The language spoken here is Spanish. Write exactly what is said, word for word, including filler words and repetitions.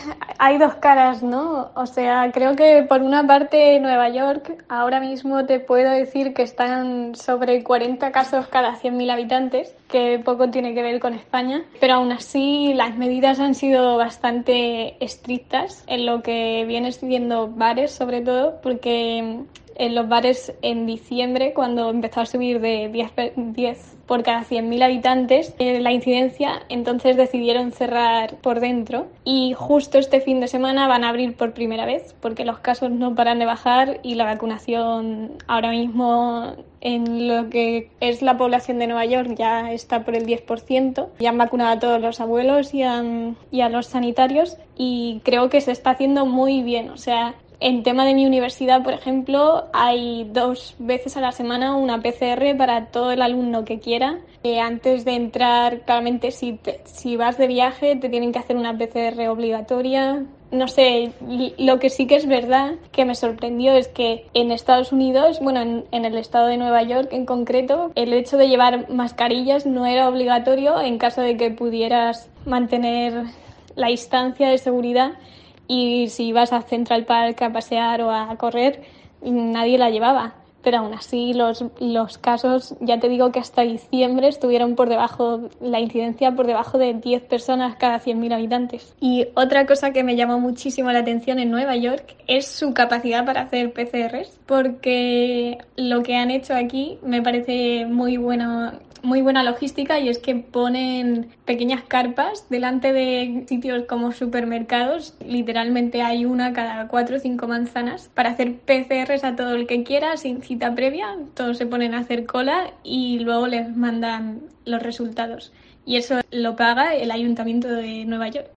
hay dos caras, ¿no? O sea, creo que por una parte Nueva York ahora mismo te puedo decir que están sobre cuarenta casos cada cien mil habitantes, que poco tiene que ver con España, pero aún así las medidas han sido bastante estrictas en lo que viene siendo bares, sobre todo, porque en los bares en diciembre, cuando empezó a subir de diez, diez por cada cien mil habitantes eh, la incidencia, entonces decidieron cerrar por dentro y justo este fin de semana van a abrir por primera vez porque los casos no paran de bajar y la vacunación ahora mismo en lo que es la población de Nueva York ya está por el diez por ciento. Ya han vacunado a todos los abuelos y a, y a los sanitarios y creo que se está haciendo muy bien. O sea, en tema de mi universidad, por ejemplo, hay dos veces a la semana una P C R para todo el alumno que quiera. Eh, antes de entrar, claramente, si, te, si vas de viaje, te tienen que hacer una P C R obligatoria. No sé, lo que sí que es verdad que me sorprendió es que en Estados Unidos, bueno, en, en el estado de Nueva York en concreto, el hecho de llevar mascarillas no era obligatorio en caso de que pudieras mantener la distancia de seguridad. Y si ibas a Central Park a pasear o a correr, nadie la llevaba. Pero aún así los, los casos, ya te digo que hasta diciembre estuvieron por debajo, la incidencia por debajo de diez personas cada cien mil habitantes. Y otra cosa que me llamó muchísimo la atención en Nueva York es su capacidad para hacer P C Rs, porque lo que han hecho aquí me parece muy bueno. Muy buena logística y es que ponen pequeñas carpas delante de sitios como supermercados. Literalmente hay una cada cuatro o cinco manzanas para hacer P C Rs a todo el que quiera sin cita previa. Todos se ponen a hacer cola y luego les mandan los resultados. Y eso lo paga el Ayuntamiento de Nueva York.